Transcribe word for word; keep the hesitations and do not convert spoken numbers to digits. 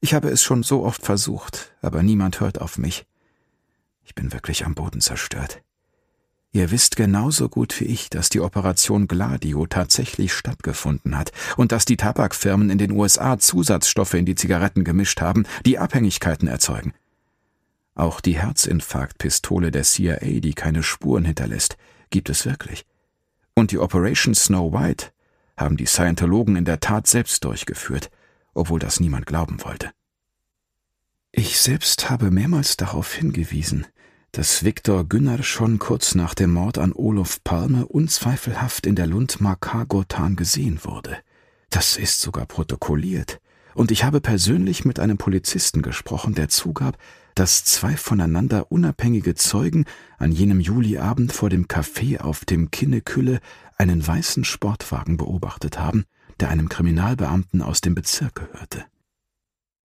Ich habe es schon so oft versucht, aber niemand hört auf mich. Ich bin wirklich am Boden zerstört. Ihr wisst genauso gut wie ich, dass die Operation Gladio tatsächlich stattgefunden hat und dass die Tabakfirmen in den U S A Zusatzstoffe in die Zigaretten gemischt haben, die Abhängigkeiten erzeugen. Auch die Herzinfarktpistole der C I A, die keine Spuren hinterlässt, gibt es wirklich. Und die Operation Snow White haben die Scientologen in der Tat selbst durchgeführt, obwohl das niemand glauben wollte. Ich selbst habe mehrmals darauf hingewiesen, dass Viktor Günner schon kurz nach dem Mord an Olof Palme unzweifelhaft in der Lund-Makar-Gotan gesehen wurde. Das ist sogar protokolliert. Und ich habe persönlich mit einem Polizisten gesprochen, der zugab, dass zwei voneinander unabhängige Zeugen an jenem Juliabend vor dem Café auf dem Kinnekulle einen weißen Sportwagen beobachtet haben, der einem Kriminalbeamten aus dem Bezirk gehörte.